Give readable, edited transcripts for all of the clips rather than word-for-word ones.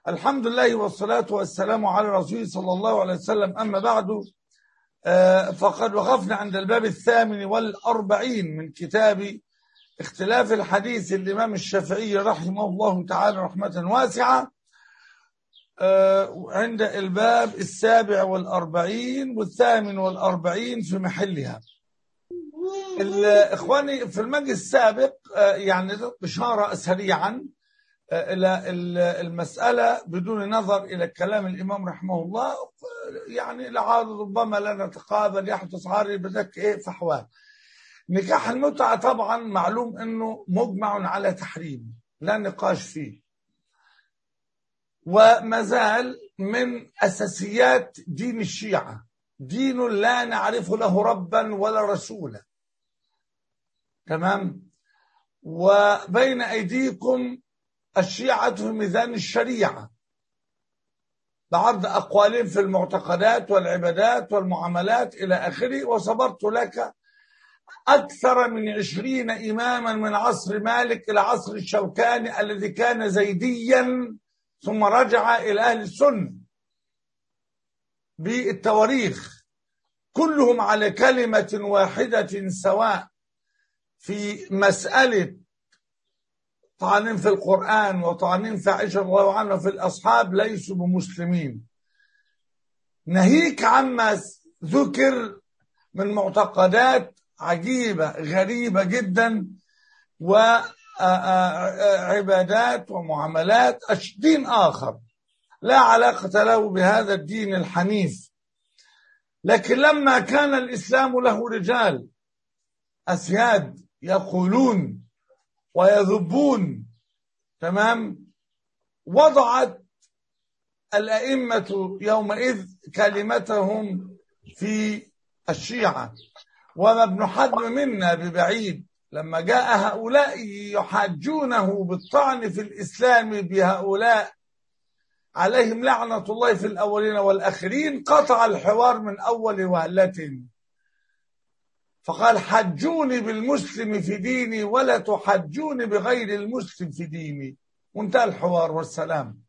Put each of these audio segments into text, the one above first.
الحمد لله والصلاة والسلام على رسوله صلى الله عليه وسلم. أما بعد، فقد وقفنا عند الباب 48 من كتاب اختلاف الحديث الإمام الشافعي رحمه الله تعالى رحمة واسعة، عند الباب 47 وال48 في محلها. إخواني، في المجلس السابق يعني إشارة سريعا إلى المسألة بدون نظر إلى كلام الإمام رحمه الله، يعني لعل ربما لا نتقابل يحدث عارض بدك فحوى. نكاح المتعة طبعا معلوم أنه مجمع على تحريم، لا نقاش فيه، وما زال من أساسيات دين الشيعة، دين لا نعرف له ربا ولا رسولا. تمام. وبين أيديكم الشيعة في ميزان الشريعة بعرض أقوالهم في المعتقدات والعبادات والمعاملات إلى آخره. وصبرت لك أكثر من 20 إماما من عصر مالك إلى عصر الشوكاني الذي كان زيديا ثم رجع إلى أهل السنة بالتواريخ، كلهم على كلمة واحدة سواء في مسألة طعنين في القرآن وطعنين في عائشة رضي الله عنها في الأصحاب، ليسوا بمسلمين. ناهيك عما ذكر من معتقدات عجيبة غريبة جدا وعبادات ومعاملات دين آخر لا علاقة له بهذا الدين الحنيف. لكن لما كان الإسلام له رجال أسياد يقولون ويذبون، تمام، وضعت الأئمة يومئذ كلمتهم في الشيعة. وما ابن حزم منا ببعيد لما جاء هؤلاء يحاجونه بالطعن في الإسلام بهؤلاء عليهم لعنة الله في الأولين والآخرين، قطع الحوار من أول وهلة، فقال: حجوني بالمسلم في ديني ولا تحجوني بغير المسلم في ديني. وانتهى الحوار والسلام.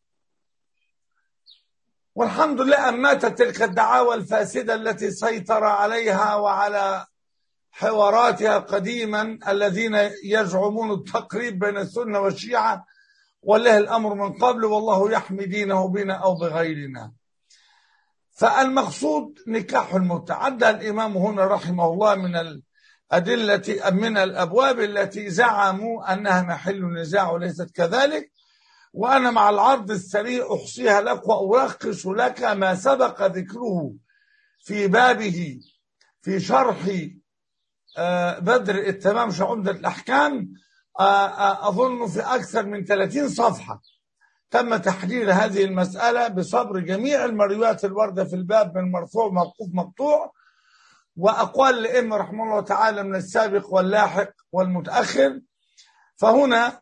والحمد لله أن ماتت تلك الدعاوى الفاسدة التي سيطر عليها وعلى حواراتها قديما الذين يزعمون التقريب بين السنة والشيعة، والله الأمر من قبل، والله يحمي دينه بنا أو بغيرنا. فالمقصود نكاح المتعة. عدى الإمام هنا رحمه الله من الأدلة، من الأبواب التي زعموا أنها محل نزاع وليست كذلك. وأنا مع العرض السريع أحصيها لك وألخص لك ما سبق ذكره في بابه في شرح بدر التمام في عمدة الأحكام، أظن في أكثر من 30 صفحة تم تحرير هذه المسألة بصبر جميع المرويات الواردة في الباب من مرفوع موقوف مقطوع، وأقوال الأئمة رحمه الله تعالى من السابق واللاحق والمتأخر. فهنا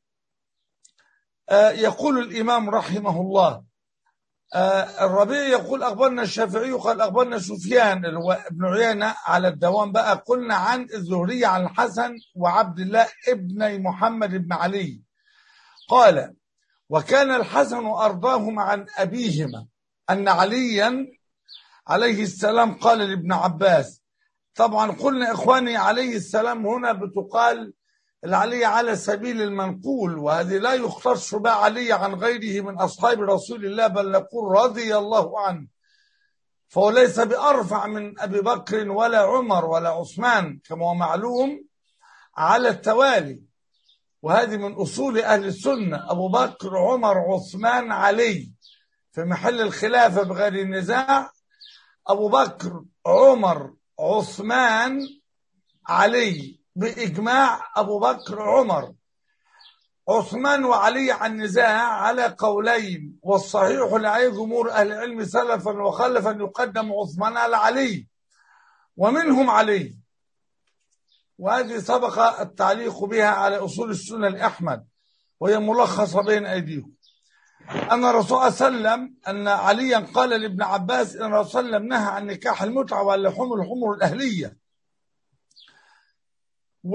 يقول الإمام رحمه الله: الربيع يقول أخبرنا الشافعي قال أخبرنا سفيان اللي هو ابن عيينة على الدوام بقى، قلنا عن الزهري عن الحسن وعبد الله ابن محمد بن علي قال: وكان الحسن أرضاهما عن أبيهما أن عليا عليه السلام قال لابن عباس. طبعا قلنا إخواني عليه السلام هنا بتقال العلي على سبيل المنقول، وهذه لا يختص بها علي عن غيره من أصحاب رسول الله، بل نقول رضي الله عنه، فهو ليس بأرفع من أبي بكر ولا عمر ولا عثمان كما هو معلوم على التوالي. وهذه من أصول أهل السنة: أبو بكر عمر عثمان علي في محل الخلافة بغير نزاع. أبو بكر عمر عثمان علي بإجماع أبو بكر عمر. عثمان وعلي عن نزاع على قولين، والصحيح لعلي جمهور أهل العلم سلفا وخلفا يقدم عثمان على علي ومنهم علي. وهذه سبق التعليق بها على أصول السنة الأحمد، وهي ملخصة بين أيديكم. أن الرسول صلى الله عليه وسلم أن عليا قال لابن عباس أن الرسول صلى الله عليه وسلم نهى عن نكاح المتعة واللحوم الحمر الأهلية.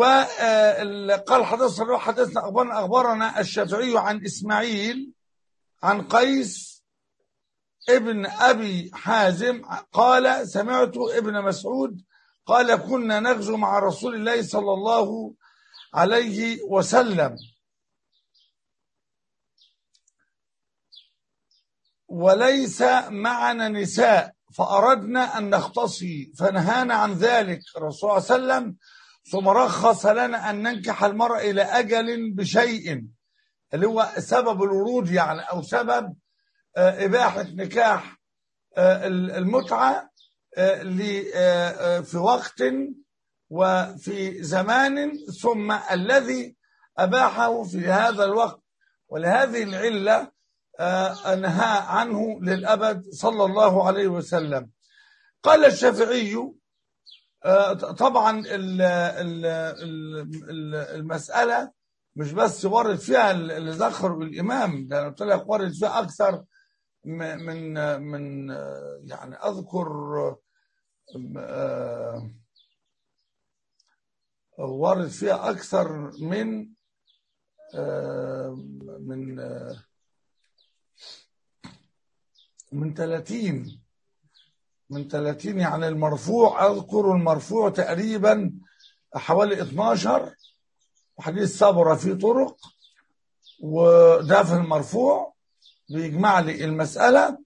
وقال حدثنا أخبرنا الشافعي عن إسماعيل عن قيس ابن أبي حازم قال سمعت ابن مسعود قال كنا نغزو مع رسول الله صلى الله عليه وسلم وليس معنا نساء فأردنا أن نختصي فنهانا عن ذلك الرسول صلى الله عليه وسلم ثم رخص لنا أن ننكح المرأة إلى أجل بشيء اللي هو سبب الورود يعني أو سبب إباحة نكاح المتعة في وقت وفي زمان ثم الذي أباحه في هذا الوقت ولهذه العلة نهى عنه للأبد صلى الله عليه وسلم. قال الشافعي طبعا المسألة مش بس ورد فيها اللي ذكره الإمام ده، أنا قلت لك ورد فيها أكثر من يعني أذكر ورد فيها أكثر من 30 يعني المرفوع أذكر المرفوع تقريبا حوالي 12 وحديث صبر في طرق وده في المرفوع بيجمع لي المسألة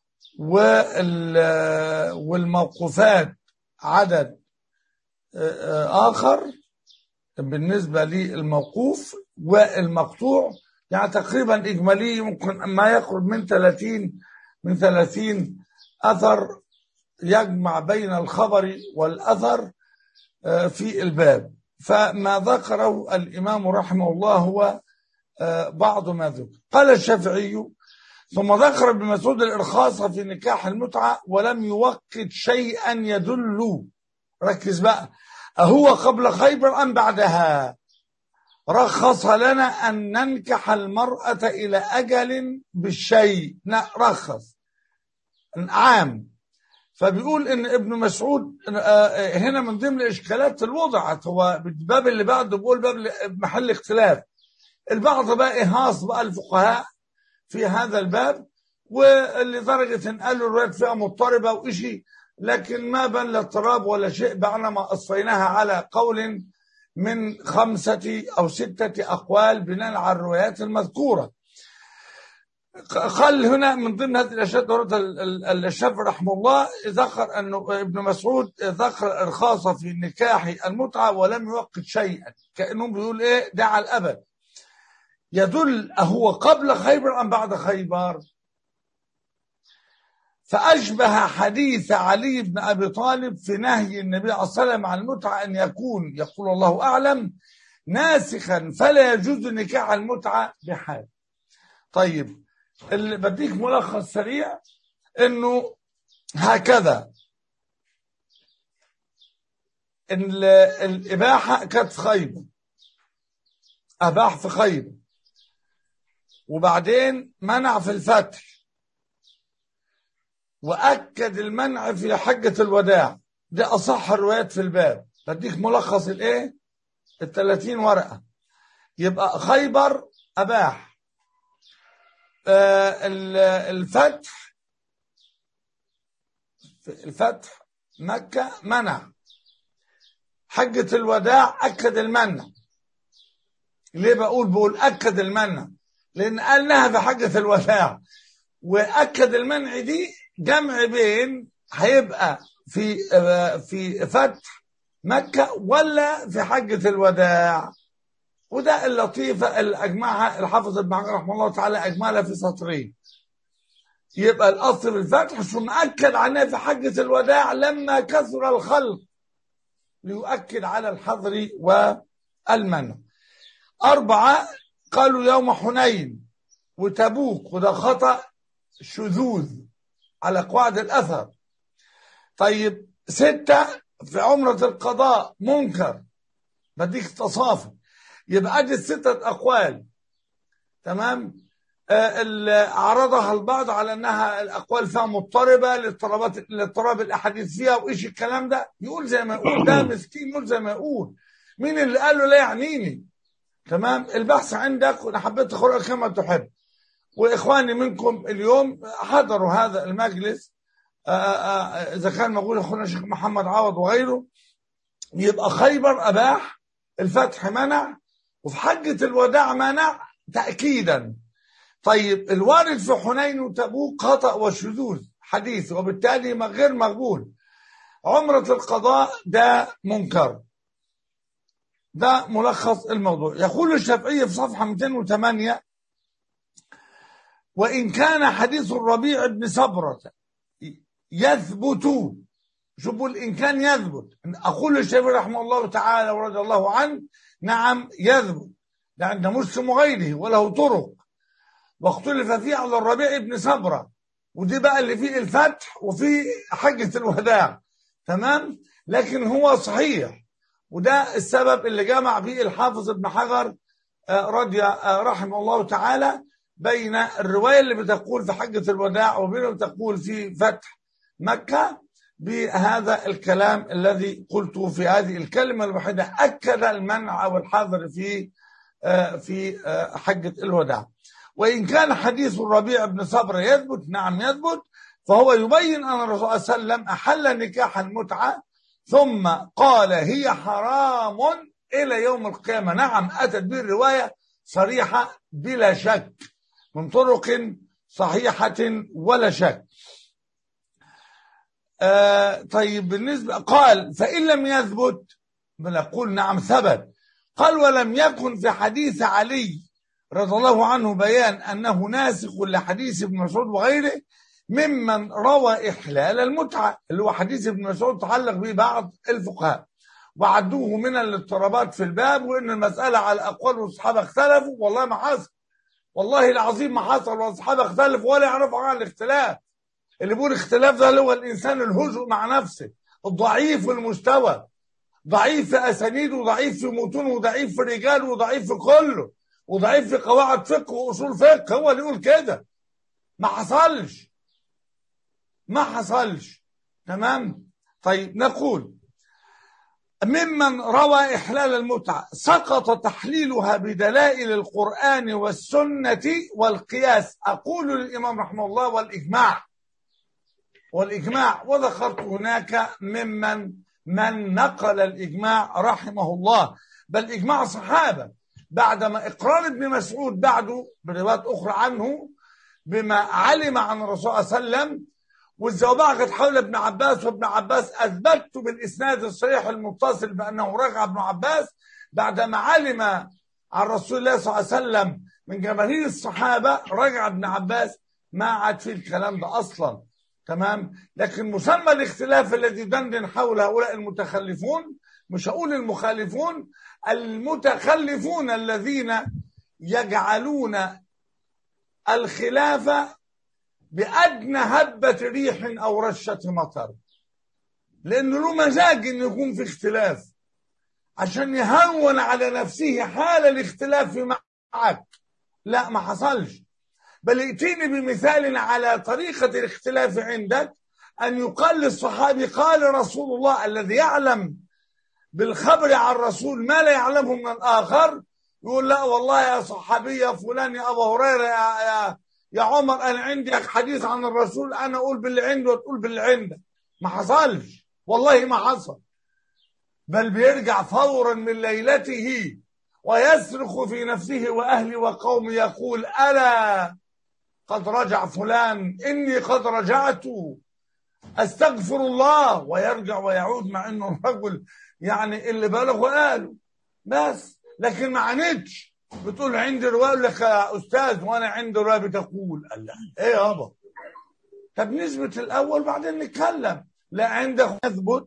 والموقوفات عدد آخر بالنسبة للموقوف والمقطوع يعني تقريبا إجمالي ممكن ما يقرب من 30 أثر يجمع بين الخبر والأثر في الباب. فما ذكره الإمام رحمه الله هو بعض ما ذكر. قال الشافعي ثم ذكر ابن مسعود الإرخاص في نكاح المتعة ولم يوقت شيئا يدل ركز بقى أهو قبل خيبر أم بعدها رخص لنا أن ننكح المرأة إلى أجل بالشيء رخص عام. فبيقول ان ابن مسعود هنا من ضمن الاشكالات اللي وضعت هو الباب اللي بعده بيقول باب محل اختلاف. البعض بقى اهاص بقى الفقهاء في هذا الباب واللي درجة ان قالوا الروايات فيها مضطربة وإشي لكن ما بان لا اضطراب ولا شيء بعنا ما قصيناها على قول من 5 أو 6 أقوال بناء على الروايات المذكورة. قال هنا من ضمن هذه الاشياء دورة الشافعي رحمه الله ذكر انه ابن مسعود ذكر الارخاص في نكاح المتعه ولم يوقت شيئا كانه بيقول ايه ده على الابد يدل هو قبل خيبر ام بعد خيبر. فاشبه حديث علي بن ابي طالب في نهي النبي عليه الصلاه والسلام عن المتعه ان يكون يقول الله اعلم ناسخا فلا يجوز نكاح المتعه بحال. طيب اللي بديك ملخص سريع انه هكذا ان الاباحه كانت في خيبر اباح في خيبر وبعدين منع في الفتح واكد المنع في حجه الوداع. دي اصح الروايات في الباب. بديك ملخص الايه 30 ورقه. يبقى خيبر اباح الفتح مكة منع حجة الوداع أكد المنع. ليه بقول أكد المنع لأن قالناها في حجة الوداع وأكد المنع دي جمع بين هيبقى في فتح مكة ولا في حجة الوداع. وده اللطيفة اللي أجمعها الحافظ ابن حجر رحمه الله تعالى أجملها في سطرين. يبقى الأصل بالفتح ثم أكد عنها في حجة الوداع لما كثر الخلق ليؤكد على الحظر والمنع. 4 قالوا يوم حنين وتبوك وده خطأ شذوذ على قواعد الأثر. طيب 6 في عمرة القضاء منكر. بديك تصافي يبقى ادي 6 أقوال تمام. عرضها البعض على انها الاقوال فيها مضطربه لاضطراب الاحاديث فيها وايش الكلام ده. يقول زي ما يقول ده مسكين يقول زي ما يقول مين اللي قال له لا يعنيني تمام. البحث عندك وانا حبيت اقرأ كما تحب. وإخواني منكم اليوم حضروا هذا المجلس، إذا كان موجود أخونا الشيخ محمد عوض وغيره، يبقى خيبر أباح، الفتح منع، وفي حجة الوداع منع تأكيدا. طيب الوارد في حنين وتبوك خطأ وشذوذ حديث، وبالتالي غير مقبول. عمرة القضاء ده منكر. ده ملخص الموضوع. يقول الشافعي في صفحة 208: وإن كان حديث الربيع بن صبرة يثبت، شوفوا إن كان يثبت، أقول الشافعي رحمه الله تعالى ورضي الله عنه نعم يثبت، ده عند مسلم وغيره وله طرق، واختلف فيه على الربيع بن صبرة، ودي بقى اللي فيه الفتح وفيه حجة الوداع، تمام، لكن هو صحيح. وده السبب اللي جمع فيه الحافظ ابن حجر رحمه الله تعالى بين الرواية اللي بتقول في حجة الوداع وبين اللي بتقول في فتح مكة، بهذا الكلام الذي قلته في هذه الكلمة الوحيدة أكد المنع أو الحظر في حجة الوداع. وإن كان حديث الربيع بن صبر يثبت، نعم يثبت، فهو يبين أن الرسول صلى الله عليه وسلم أحل نكاح المتعة ثم قال هي حرام إلى يوم القيامة. نعم أتت به الرواية صريحة بلا شك من طرق صحيحة ولا شك. طيب بالنسبة قال فإن لم يثبت بنقول نعم ثبت. قال ولم يكن في حديث علي رضي الله عنه بيان أنه ناسخ لحديث ابن مسعود وغيره ممن روى إحلال المتعة، اللي هو حديث ابن مسعود تعلق به بعض الفقهاء وعدوه من الاضطرابات في الباب، وإن المسألة على أقوال والصحابة اختلفوا. والله ما حصل، والله العظيم ما حصل، والصحابة اختلفوا ولا يعرفوا عن الاختلاف. اللي بيقول اختلاف ده هو الإنسان الهزء مع نفسه، الضعيف في المستوى، ضعيف في أسانيد وضعيف في متون وضعيف في رجال وضعيف في كله وضعيف في قواعد فقه وأصول فقه، هو اللي يقول كده. ما حصلش، ما حصلش، تمام. طيب نقول ممن روى إحلال المتعة سقط تحليلها بدلائل القرآن والسنة والقياس. أقول للإمام رحمه الله والإجماع، وذكرت هناك من نقل الإجماع رحمه الله، بل إجماع صحابة بعدما إقرار ابن مسعود بعده بروايات أخرى عنه بما علم عن الرسول صلى الله عليه وسلم، والزوبعة كانت حول ابن عباس، وابن عباس أثبت بالإسناد الصحيح المتصل بأنه رجع ابن عباس بعدما علم عن رسول الله صلى الله عليه وسلم من جماهير الصحابة، رجع ابن عباس، ما عاد فيه الكلام ده أصلا، تمام. لكن مسمى الاختلاف الذي دندن حول هؤلاء المتخلفون، مش هقول المخالفون، المتخلفون الذين يجعلون الخلافة بأدنى هبة ريح أو رشة مطر، لأنه له مزاج إنه يكون في اختلاف عشان يهون على نفسه حال الاختلاف معك. لا ما حصلش، بل ائتيني بمثال على طريقة الاختلاف عندك، أن يقال للصحابي قال رسول الله الذي يعلم بالخبر عن الرسول ما لا يعلمه من الآخر، يقول لا والله يا صحابي يا فلان يا أبا هريرة يا عمر أنا عندي حديث عن الرسول، أنا أقول باللي عنده وتقول باللي عندك. ما حصلش، والله ما حصل، بل بيرجع فورا من ليلته ويصرخ في نفسه وأهلي وقومي يقول ألا قد رجع فلان، إني قد رجعت أستغفر الله، ويرجع ويعود مع إنه الرجل يعني اللي بلغ وقاله بس. لكن ما عانتش بتقول عندي رواية لك يا أستاذ وأنا عندي رواية بتقول الله إيه يابا. طب نثبت الأول بعدين نتكلم. لا عندك يثبت،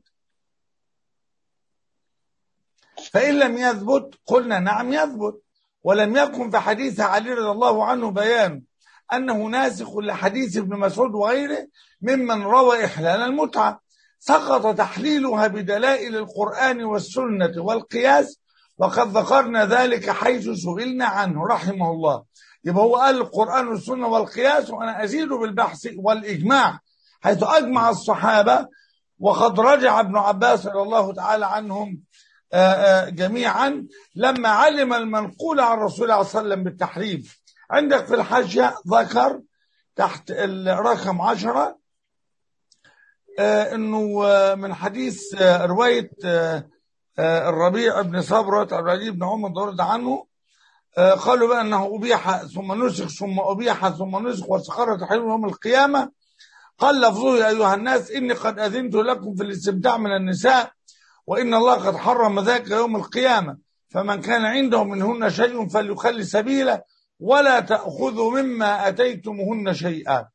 فإن لم يثبت قلنا نعم يثبت. ولم يكن في حديث علي رضي الله عنه بيان أنه ناسخ لحديث ابن مسعود وغيره ممن روى إحلال المتعة، سقط تحليلها بدلائل القرآن والسنة والقياس، وقد ذكرنا ذلك حيث سئلنا عنه رحمه الله. يبقى هو قال القرآن والسنة والقياس، وأنا أزيد بالبحث والإجماع حيث أجمع الصحابة، وقد رجع ابن عباس رضي الله تعالى عنهم جميعا لما علم المنقول عن رسول الله صلى الله عليه وسلم بالتحريم. عندك في الحاشية ذكر تحت الرقم 10 انه من حديث رواية الربيع بن صبرة عن علي بن عمر رضي الله عنه قالوا بقى انه ابيح ثم نسخ ثم ابيح ثم نسخ واستقر تحريم يوم القيامة. قال لفظه يا ايها الناس اني قد اذنت لكم في الاستمتاع من النساء وان الله قد حرم ذاك يوم القيامة فمن كان عنده منهن شيء فليخلي سبيله ولا تأخذوا مما أتيتمهن شيئا.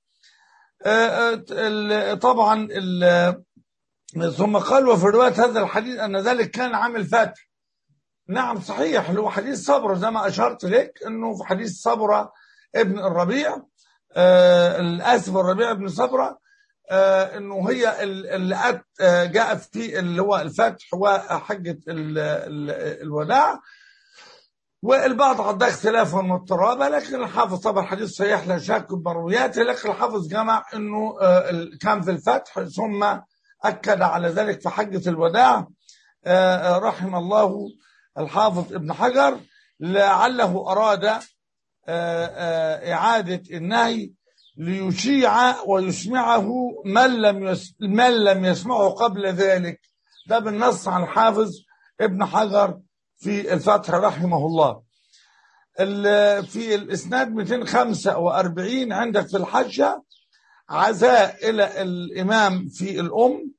طبعا ثم قال وفي رواية هذا الحديث أن ذلك كان عام الفتح. نعم صحيح، اللي هو حديث صبرة زي ما أشرت لك أنه في حديث صبرة ابن الربيع الآسف الربيع ابن صبرة أنه هي اللي جاء في اللي هو الفتح وحجة الوداع. والبعض عندها اختلافا واضطرابا لكن الحافظ طبعا الحديث صحيح لا شك بمروياته، لكن الحافظ جمع انه كان في الفتح ثم اكد على ذلك في حجة الوداع. رحم الله الحافظ ابن حجر لعله اراد اعادة النهي ليشيع ويسمعه من لم يسمعه قبل ذلك. ده بالنص عن الحافظ ابن حجر في الفتح رحمه الله. في الإسناد 245 عندك في الحجة عزاء إلى الإمام في الأم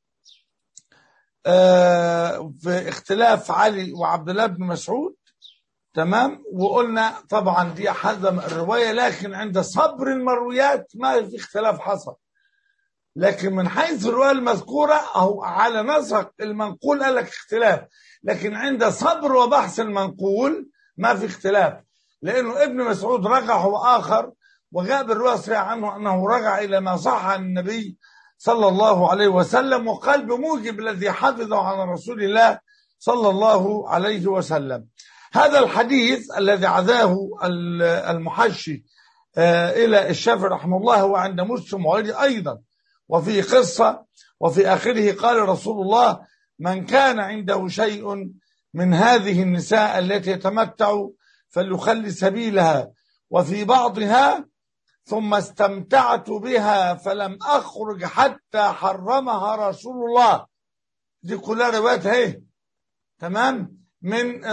في اختلاف علي وعبد الله بن مسعود. تمام، وقلنا طبعا دي حزم الرواية لكن عند صبر المرويات ما في اختلاف حصل، لكن من حيث الرواية المذكورة أو على نسق المنقول قال لك اختلاف، لكن عند صبر وبحث المنقول ما في اختلاف، لأنه ابن مسعود رجع هو آخر وجاء بالرواية الصحيحة عنه أنه رجع إلى ما صح عن النبي صلى الله عليه وسلم وقال بموجب الذي حفظه عن رسول الله صلى الله عليه وسلم. هذا الحديث الذي عزاه المحشي إلى الشافعي رحمه الله هو عند مسلم وغيره أيضا، وفي قصة وفي آخره قال رسول الله من كان عنده شيء من هذه النساء التي يتمتع فليخلي سبيلها، وفي بعضها ثم استمتعت بها فلم أخرج حتى حرمها رسول الله. دي كلها روايات اهي تمام من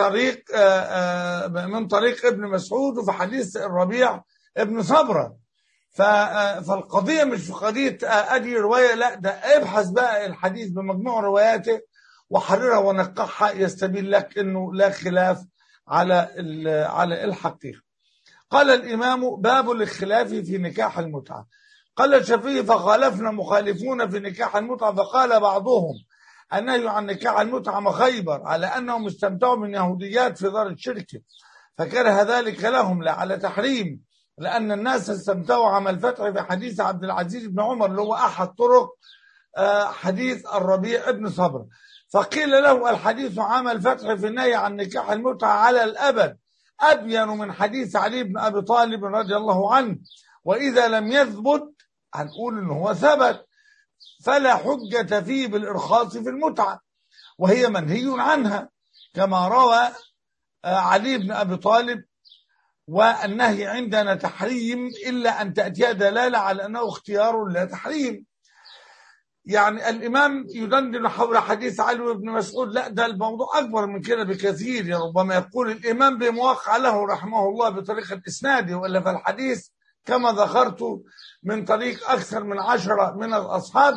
طريق ابن مسعود وفي حديث الربيع ابن صبرة. فالقضية مش في قضية أدي رواية، لا ده ابحث بقى الحديث بمجموع رواياته وحررها ونقحها يستبين لك انه لا خلاف على الحقيقة. قال الإمام باب الاختلاف في نكاح المتعة. قال الشافعي فخالفنا مخالفون في نكاح المتعة فقال بعضهم النهي عن نكاح المتعة مخيبر على أنهم استمتعوا من يهوديات في دار الشرك فكره ذلك لهم لا على تحريم، لأن الناس استمتعوا عام الفتح في حديث عبد العزيز بن عمر اللي هو أحد طرق حديث الربيع بن صبر. فقيل له الحديث عام الفتح في النهي عن نكاح المتعة على الأبد أبين من حديث علي بن أبي طالب رضي الله عنه، وإذا لم يثبت هنقول إنه هو ثبت فلا حجة فيه بالإرخاص في المتعة وهي منهي عنها كما روى علي بن أبي طالب. والنهي عندنا تحريم إلا أن تأتي دلالة على أنه اختيار لا تحريم. يعني الإمام يدندن حول حديث علي بن مسعود، لا ده الموضوع أكبر من كده بكثير، يعني ربما يقول الإمام بموقع له رحمه الله بطريقة إسناده، وإلا فالحديث كما ذكرت من طريق أكثر من 10 من الأصحاب،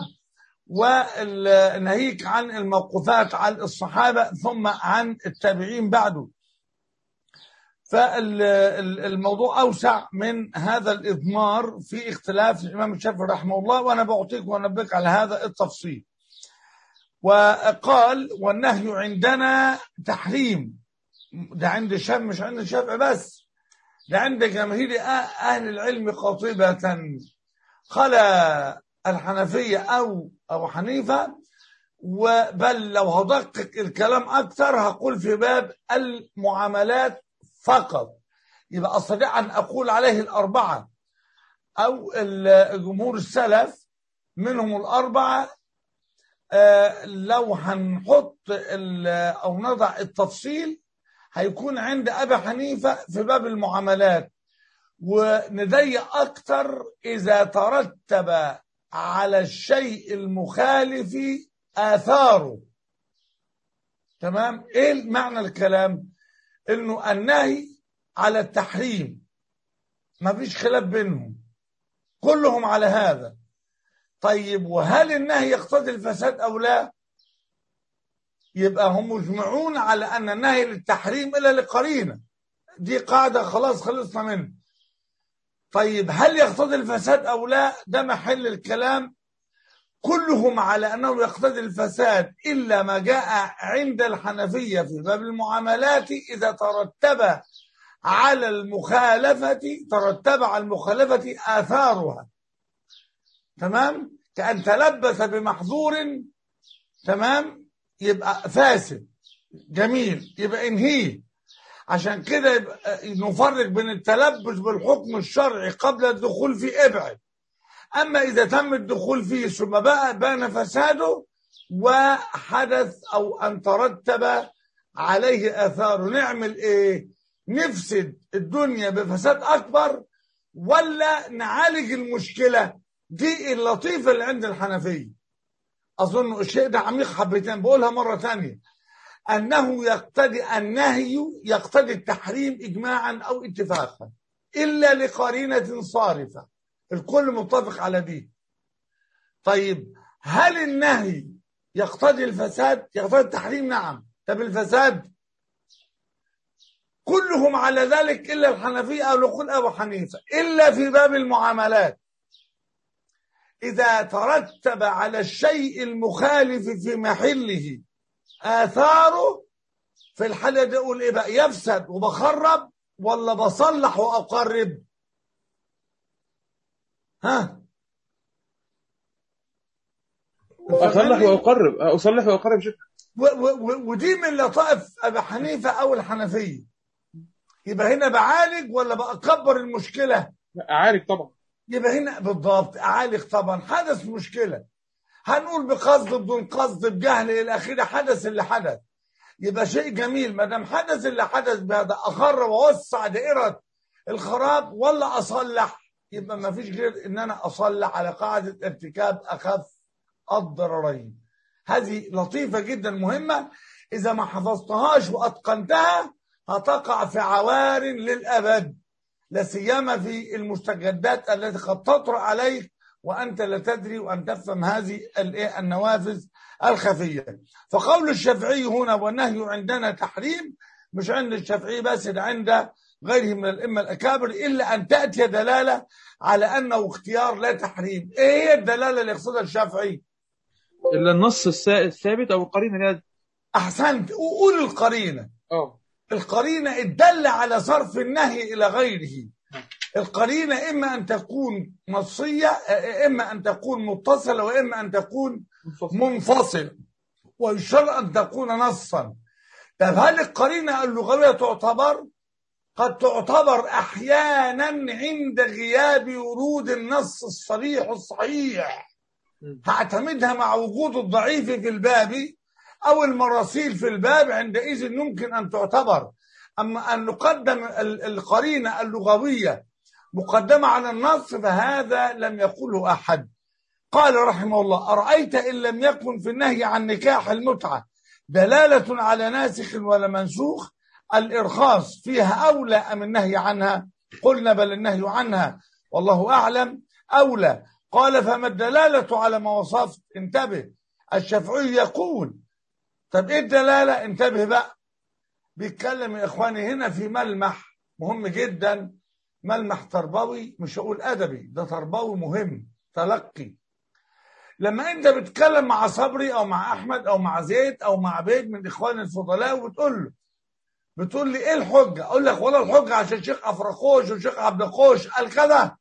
وناهيك عن الموقوفات عن الصحابة ثم عن التابعين بعده. فالموضوع أوسع من هذا الإضمار في اختلاف الإمام الشافعي رحمه الله، وأنا بعطيك وأنبهك على هذا التفصيل. وقال والنهي عندنا تحريم، ده عند الشافعي مش عند الشافعي بس، ده عند جماهير أهل العلم قاطبة. قال الحنفية أو حنيفة، وبل لو هدقق الكلام أكثر هقول في باب المعاملات فقط، يبقى أستطيع أن أقول عليه الأربعة أو الجمهور السلف منهم الأربعة. لو هنحط أو نضع التفصيل هيكون عند أبي حنيفة في باب المعاملات، ونديق أكتر إذا ترتب على الشيء المخالف آثاره. تمام؟ إيه معنى الكلام؟ إنه النهي على التحريم ما فيش خلاف بينهم، كلهم على هذا. طيب وهل النهي يقتضي الفساد أو لا؟ يبقى هم مجمعون على أن النهي للتحريم إلا لقرينة، دي قاعدة خلاص خلصنا منها. طيب هل يقتضي الفساد أو لا؟ ده محل الكلام. كلهم على أنه يقتضي الفساد إلا ما جاء عند الحنفية في باب المعاملات إذا ترتب على المخالفة آثارها. تمام؟ كأن تلبس بمحظور، تمام، يبقى فاسد. جميل، يبقى انهيه. عشان كده يبقى نفرق بين التلبس بالحكم الشرعي قبل الدخول فيه، ابعد. أما إذا تم الدخول فيه ثم بان فساده وحدث أو أن ترتب عليه آثاره، نعمل إيه؟ نفسد الدنيا بفساد أكبر ولا نعالج المشكلة؟ دي اللطيفة اللي عند الحنفية. أظن الشيء ده عميق حبتين، بقولها مرة تانية. أنه النهي يقتضي التحريم إجماعا أو اتفاقا إلا لقرينة صارفة، الكل متفق على دي. طيب هل النهي يقتضي الفساد؟ يقتضي التحريم، نعم. طب الفساد؟ كلهم على ذلك إلا الحنفية أو نقول أبو حنيفة، إلا في باب المعاملات إذا ترتب على الشيء المخالف في محله آثاره. في الحالة دي أقول إيه بقى؟ يفسد وبخرب ولا بصلح وأقرب؟ ها؟ أصلح وأقرب شكرا. ودي من لطائف أبي حنيفة أو الحنفية. يبقى هنا بعالج ولا بأكبر المشكلة؟ أعالج طبعا. يبقى هنا بالضبط أعالج طبعا. حدث مشكلة، هنقول بقصد بدون قصد بجهل إلى آخره، حدث اللي حدث، يبقى شيء جميل. ما دام حدث اللي حدث بهذا، أخرب وأوسع دائرة الخراب ولا أصلح؟ يبقى ما فيش غير إن أنا أصلح على قاعدة ارتكاب أخف الضررين. هذه لطيفة جدا مهمة، إذا ما حفظتهاش وأتقنتها هتقع في عوار للأبد، لا سيما في المستجدات التي قد تطرأ عليك وأنت لا تدري، وأن تفهم هذه النوافذ الخفية. فقول الشافعي هنا والنهي عندنا تحريم، مش عند الشافعي بس، ده عند غيره من الأئمة الأكابر، إلا أن تأتي دلالة على أنه اختيار لا تحريم. إيه هي الدلالة اللي يقصدها الشافعي؟ إلا النص الثابت أو القرينة. أحسنت، وقول القرينة. القرينة الدل على صرف النهي إلى غيره. القرينة إما أن تكون نصية، إما أن تكون متصلة، وإما أن تكون منفصلة، ويشرط أن تكون نصا. طب هل القرينة اللغوية تعتبر؟ قد تعتبر أحيانا عند غياب ورود النص الصريح الصحيح، هعتمدها مع وجود الضعيف في الباب أو المراسيل في الباب، عندئذ يمكن أن تعتبر. أما أن نقدم القرينة اللغوية مقدمة على النص فهذا لم يقوله أحد. قال رحمه الله: أرأيت إن لم يكن في النهي عن نكاح المتعة دلالة على ناسخ ولا منسوخ، الإرخاص فيها أولى أم النهي عنها؟ قلنا بل النهي عنها والله أعلم أولى. قال: فما الدلالة على ما وصفت؟ انتبه، الشافعي يقول. طب إيه الدلالة؟ انتبه بقى، بيتكلم يا إخواني هنا في ملمح مهم جدا، ملمح تربوي، مش هقول أدبي، ده تربوي مهم، تلقي. لما أنت بتتكلم مع صبري أو مع أحمد أو مع زيد أو مع بيت من إخوان الفضلاء بتقول لي إيه الحجة؟ أقول لك ولا الحجة عشان الشيخ أفرخوش والشيخ عبد القوش قال كذا،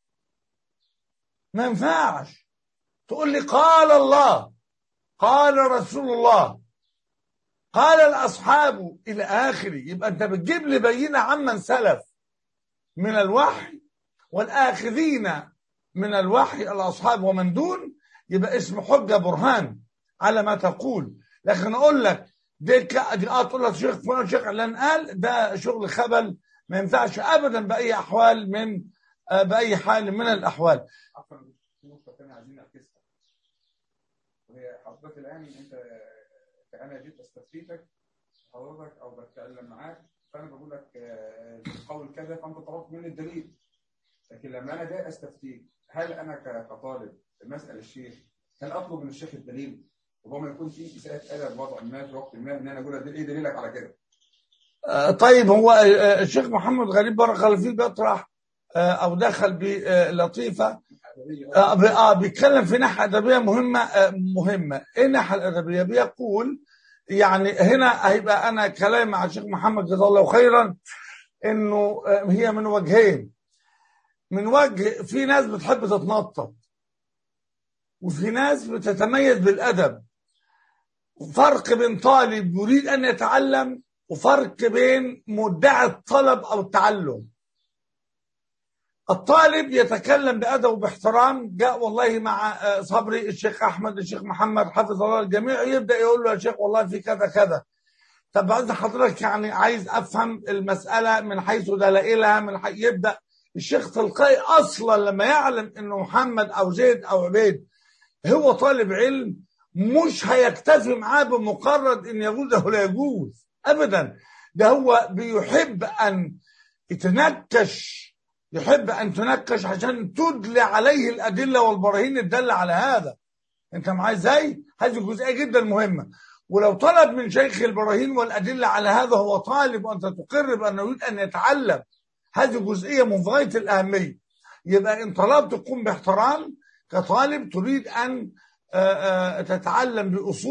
ما ينفعش. تقول لي قال الله، قال رسول الله، قال الأصحاب إلى آخره. يبقى أنت بتجيب لي بينة عمن سلف من الوحي، والآخذين من الوحي الأصحاب ومن دون، يبقى اسم حجة برهان على ما تقول. لكن أقول لك دي تقول لك شيخ فلان شيخ علان قال، ده شغل خبل ما ينفعش ابدا باي احوال من باي حال من الاحوال. عفوا في نقطه ثانيه عايزين نركزها، وهي حضرتك الان انت انا جيت استفتيتك حضرتك او بتكلم معاك، فانا بقول لك القول كذا، فانت طلبت مني الدليل. لكن لما انا جاي استفتيك، هل انا كطالب بسال الشيخ هل اطلب من الشيخ الدليل؟ ربما يكون في اساءه ادب وضع ما في وقت ما ان انا اقول ايه دليلك على كده؟ طيب هو الشيخ محمد غريب بارك الله فيه بيطرح او دخل بلطيفه بيتكلم في ناحيه ادبيه مهمه. ايه الناحيه الادبيه؟ بيقول يعني هنا هيبقى انا كلام مع الشيخ محمد جزاه الله خيرا انه هي من وجهين. من وجه في ناس بتحب تتنطط وفي ناس بتتميز بالادب، فرق بين طالب يريد ان يتعلم وفرق بين مدعي الطلب او التعلم. الطالب يتكلم بأدب وباحترام، جاء والله مع صبري الشيخ أحمد الشيخ محمد حفظ الله الجميع، يبدأ يقول له يا شيخ والله في كذا كذا، طب بعد حضرتك يعني عايز أفهم المسألة من حيث دلائلها يبدأ الشيخ تلقائي أصلا لما يعلم إنه محمد أو زيد أو عبيد هو طالب علم مش هيكتفي معاه بمقرد إن يجوز أو لا يجوز أبدا، ده هو بيحب أن تنكش عشان تدلي عليه الأدلة والبراهين الدالة على هذا. انت معايا ازاي؟ هذه جزئية جدا مهمة. ولو طلب من شيخ البراهين والأدلة على هذا هو طالب وأنت تقر بأنه يريد أن يتعلم، هذه جزئية من غاية الأهمية. يبقى إن طلبت تقوم باحترام كطالب تريد أن تتعلم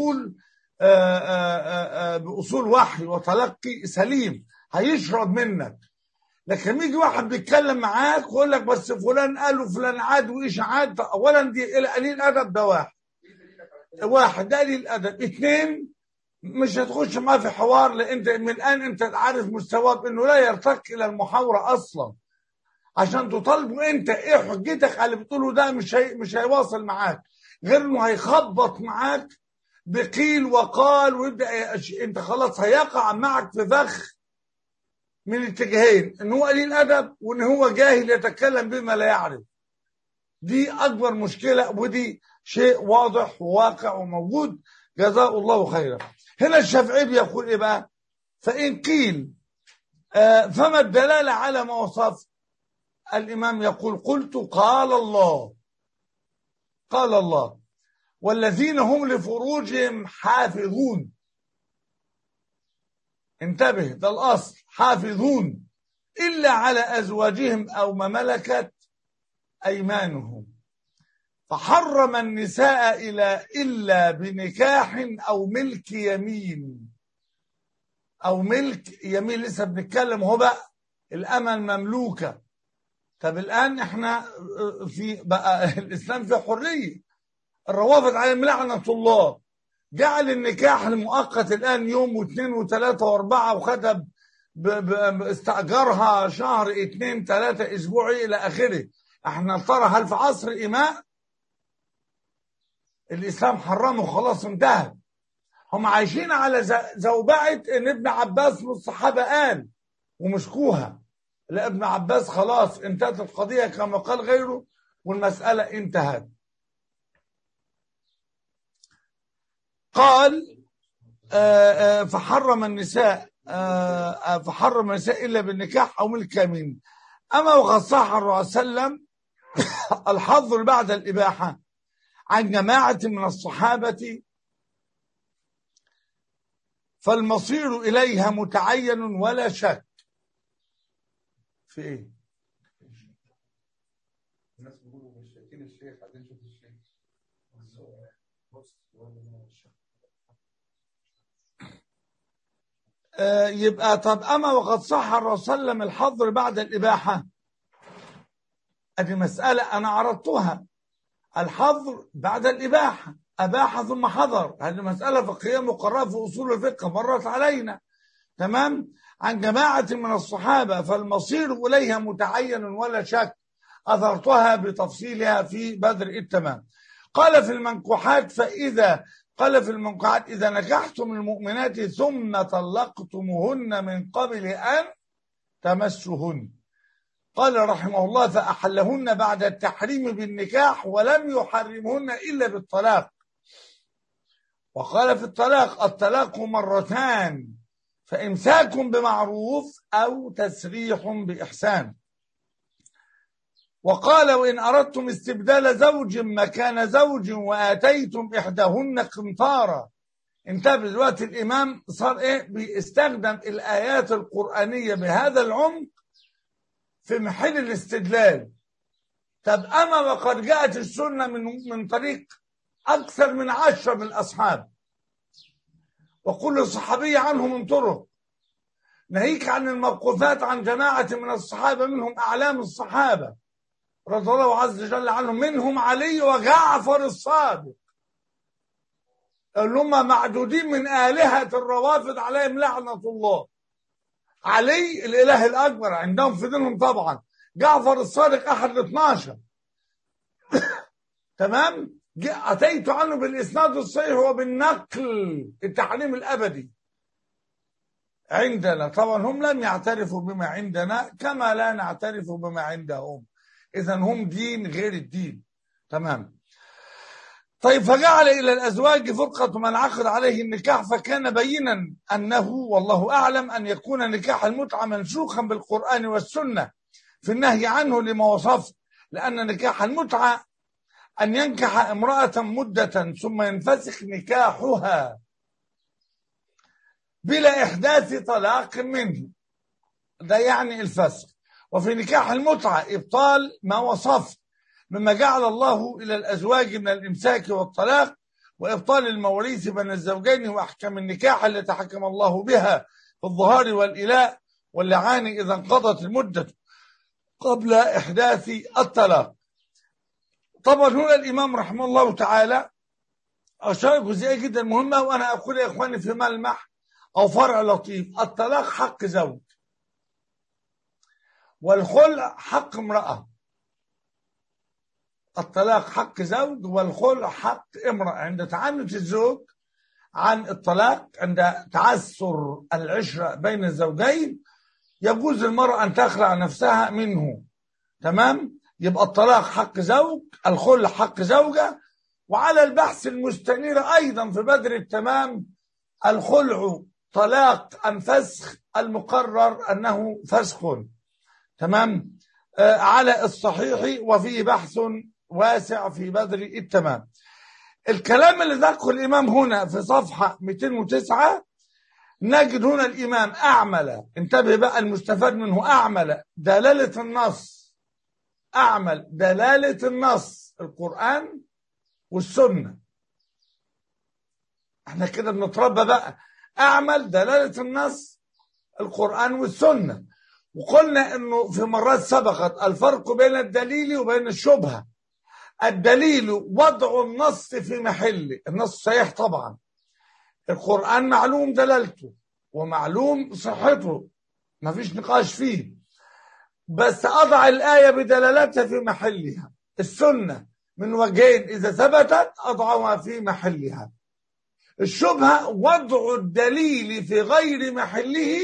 بأصول وحي وتلقي سليم هيشرب منك. لكن يجي واحد بيتكلم معاك ويقول لك بس فلان قال وفلان عاد واشاعات، اولا دي قليل ادب، ده واحد ده قليل ادب. اثنين مش هتخش معاه في حوار، لان انت من الان انت عارف مستواه انه لا يرتقي الى المحاوره اصلا عشان تطالبه انت ايه حجتك على اللي بتقوله ده. مش هيواصل معاك، غير انه هيخبط معاك بقيل وقال ويبدا انت خلاص هيقع معك في فخ من اتجاهين، ان هو قليل ادب وان هو جاهل يتكلم بما لا يعرف. دي اكبر مشكله، ودي شيء واضح وواقع وموجود. جزاه الله خيرا. هنا الشافعي بيقول ايه بقى؟ فان قيل فما الدلاله على ما وصف؟ الامام يقول قلت قال الله والذين هم لفروجهم حافظون. انتبه، ده الأصل، حافظون إلا على أزواجهم أو ما ملكت أيمانهم، فحرم النساء إلا بنكاح أو ملك يمين. أو ملك يمين لسه بنتكلم هو بقى الأمة المملوكة. طب الآن احنا في بقى الإسلام في حرية، الروافض عليهم لعنة الله جعل النكاح المؤقت الآن يوم واثنين وثلاثة واربعة، وخدها استأجرها شهر 2 3 اسبوعي إلى آخره. احنا ترى هل في عصر إماء؟ الإسلام حرمه خلاص انتهى. هم عايشين على زوبعة إن ابن عباس من الصحابة قال ومسكوها. لا، ابن عباس خلاص انتهت القضية كما قال غيره والمسألة انتهت. قال فحرم النساء إلا بالنكاح أو ملك يمين. أما وقد صح الرسول صلى الله عليه وسلم الحظر بعد الإباحة عن جماعة من الصحابة فالمصير إليها متعين ولا شك. في إيه؟ الناس بيقولوا مش شايفين الشيخ، عايزين نشوف الشيخ. يبقى طب أما وقد صح الرسول صلى الله عليه وسلم الحظر بعد الإباحة، هذه مسألة أنا عرضتها. الحظر بعد الإباحة، أباح ثم حظر، هذه مسألة فقهية مقررة في أصول الفقه مرت علينا، تمام؟ عن جماعة من الصحابة فالمصير إليها متعين ولا شك، أثرتها بتفصيلها في بدر التمام. قال في المنكوحات إذا نكحتم المؤمنات ثم طلقتموهن من قبل أن تمسهن. قال رحمه الله: فأحلهن بعد التحريم بالنكاح ولم يحرمهن إلا بالطلاق. وقال في الطلاق مرتان، فإمساك بمعروف أو تسريح بإحسان. وقال: وإن أردتم استبدال زوج مكان زوج وآتيتم إحداهن قنطارا. انتبه دلوقتي، الإمام صار بيستخدم الآيات القرآنية بهذا العمق في محل الاستدلال. طب أما وقد جاءت السنة من طريق أكثر من 10 من الأصحاب، وكل صحابي عنه من طرق، ناهيك عن الموقوفات عن جماعة من الصحابة منهم أعلام الصحابة رضي الله عز وجل عنهم، منهم علي وجعفر الصادق اللي هم معدودين من آلهة الروافض عليهم لعنة الله. علي الإله الأكبر عندهم في دينهم طبعا، جعفر الصادق أحد ال12. تمام؟ أتيت عنه بالإسناد الصحيح وبالنقل التعليم الأبدي عندنا. طبعا هم لم يعترفوا بما عندنا كما لا نعترف بما عندهم، إذن هم دين غير الدين. تمام. طيب، فجعل إلى الأزواج فرقة من عقد عليه النكاح، فكان بينا أنه والله أعلم أن يكون نكاح المتعة منسوخا بالقرآن والسنة في النهي عنه لما وصف، لأن نكاح المتعة أن ينكح امرأة مدة ثم ينفسخ نكاحها بلا إحداث طلاق منه، ده يعني الفسخ. وفي نكاح المتعة إبطال ما وصف مما جعل الله إلى الأزواج من الإمساك والطلاق، وإبطال المواريث بين الزوجين، وأحكام النكاح التي حكم الله بها في الظهار والإلاء واللعان إذا انقضت المدة قبل إحداث الطلاق. طبعا هنا الإمام رحمه الله تعالى أشار جزئية جدا مهمة، وأنا أقول يا إخواني في ملمح أو فرع لطيف: الطلاق حق زوج، والخلع حق امرأة. الطلاق حق زوج والخلع حق امرأة. عند تعنت الزوج عن الطلاق، عند تعثر العشرة بين الزوجين، يجوز المرأة أن تخلع نفسها منه. تمام؟ يبقى الطلاق حق زوج، الخلع حق زوجة. وعلى البحث المستنير أيضا في بدر التمام، الخلع طلاق أم فسخ، المقرر أنه فسخ. تمام؟ على الصحيح، وفيه بحث واسع في بدر التمام. الكلام اللي ذكره الإمام هنا في صفحة 209 نجد هنا الإمام أعمل، انتبه بقى المستفاد منه، أعمل دلالة النص، أعمل دلالة النص القرآن والسنة. احنا كده بنتربى بقى، أعمل دلالة النص القرآن والسنة. وقلنا انه في مرات سبقت الفرق بين الدليل وبين الشبهة. الدليل وضع النص في محله، النص صحيح طبعا، القرآن معلوم دلالته ومعلوم صحته، ما فيش نقاش فيه، بس أضع الآية بدلالتها في محلها. السنة من وجهين إذا ثبتت أضعها في محلها. الشبهة وضع الدليل في غير محله،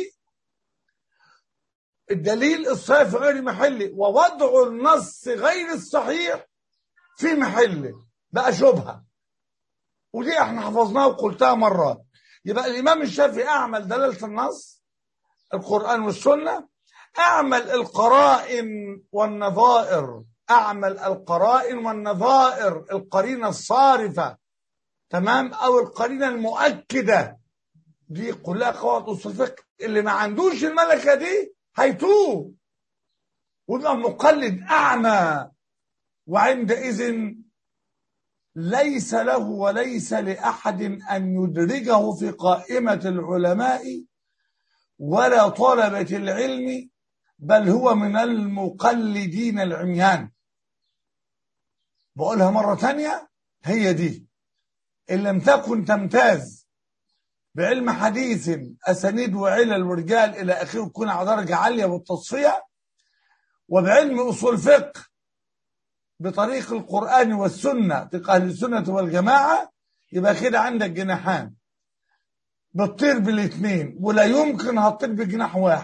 الدليل الصحيح في غير محله، ووضع النص غير الصحيح في محله، بقى شبهة. ودي احنا حفظناها وقلتها مرات. يبقى الإمام الشافعي أعمل دلالة النص القرآن والسنة، أعمل القرائن والنظائر، أعمل القرائن والنظائر، القرينة الصارفة، تمام، أو القرينة المؤكدة. دي كلها قواعد أصول الفقه. اللي ما عندوش الملكة دي هيتوه ويبقى مقلد أعمى، وعندئذ ليس له وليس لأحد أن يدرجه في قائمة العلماء ولا طلبة العلم، بل هو من المقلدين العميان. بقولها مرة تانية، هي دي إن لم تكن تمتاز بعلم حديث أسانيد وعلل ورجال إلى آخره، تكون على درجة عالية بالتصفية، وبعلم أصول فقه بطريق القرآن والسنة، طريق أهل السنة والجماعة، يبقى كده عندك جناحان بتطير بالاثنين، ولا يمكن هتطير بجناح واحد،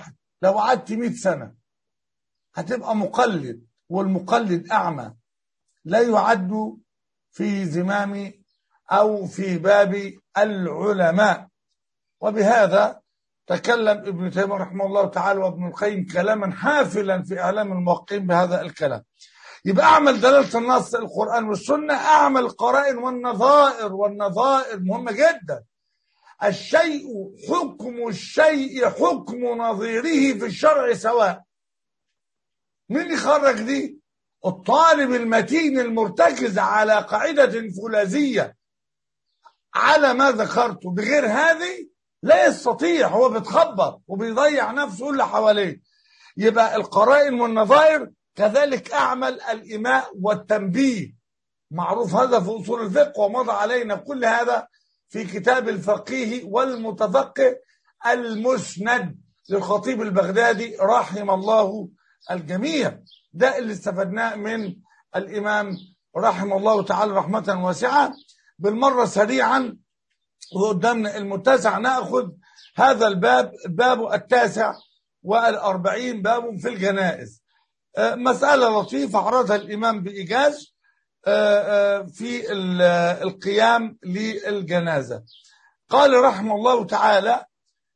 لو قعدت 100 سنة هتبقى مقلد، والمقلد أعمى لا يعد في زمام أو في باب العلماء. وبهذا تكلم ابن تيمية رحمه الله تعالى وابن القيم كلاما حافلا في إعلام الموقعين بهذا الكلام. يبقى أعمل دلالة النص القرآن والسنة، أعمل القرائن والنظائر، والنظائر مهمة جدا. الشيء حكم الشيء حكم نظيره في الشرع سواء. مين يخرج دي؟ الطالب المتين المرتكز على قاعدة فولاذية على ما ذكرته، بغير هذه لا يستطيع، هو بيتخبط وبيضيع نفسه اللي حواليه. يبقى القرائن والنظائر كذلك أعمل الإيماء والتنبيه، معروف هذا في أصول الفقه، ومضى علينا كل هذا في كتاب الفقيه والمتفقه المسند للخطيب البغدادي رحم الله الجميع. ده اللي استفدناه من الإمام رحمه الله تعالى رحمة واسعة. بالمرة سريعا وقدامنا المتسع نأخذ هذا الباب، الباب 49 باب في الجنائز. مسألة لطيفة عرضها الإمام بإيجاز في القيام للجنازة. قال رحمه الله تعالى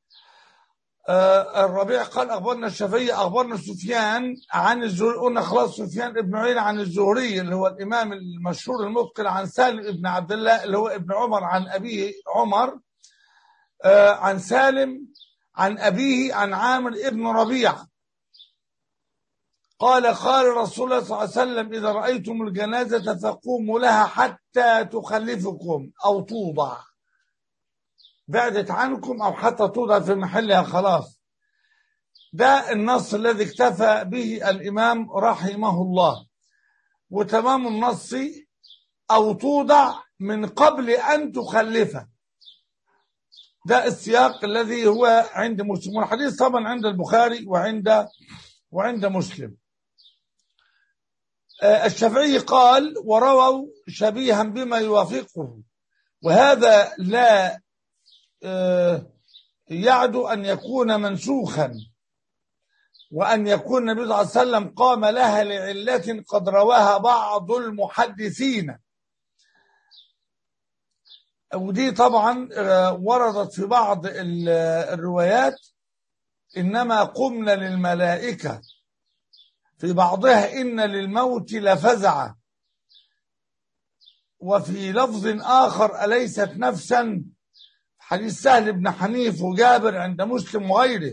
الربيع قال أخبرنا الشافعي أخبرنا سفيان عن الزهري، قلنا خلاص سفيان ابن عيينة عن الزهري اللي هو الإمام المشهور المتقن، عن سالم ابن عبد الله اللي هو ابن عمر عن أبيه عمر، عن سالم عن أبيه عن عامر ابن ربيعة قال قال رسول الله صلى الله عليه وسلم إذا رأيتم الجنازة فقوموا لها حتى تخلفكم أو توضع، بعدت عنكم أو حتى توضع في محلها خلاص. ده النص الذي اكتفى به الإمام رحمه الله. وتمام النص أو توضع من قبل أن تخلفه، ده السياق الذي هو عند مسلم، والحديث طبعا عند البخاري وعند مسلم. الشافعي قال ورووا شبيها بما يوافقه، وهذا لا يعد أن يكون منسوخا، وأن يكون النبي صلى الله عليه وسلم قام لها لعلة قد رواها بعض المحدثين، ودي طبعا وردت في بعض الروايات إنما قمنا للملائكة، في بعضها إن للموت لفزعة، وفي لفظ آخر أليست نفسا، حديث سهل بن حنيف وجابر عند مسلم وغيره.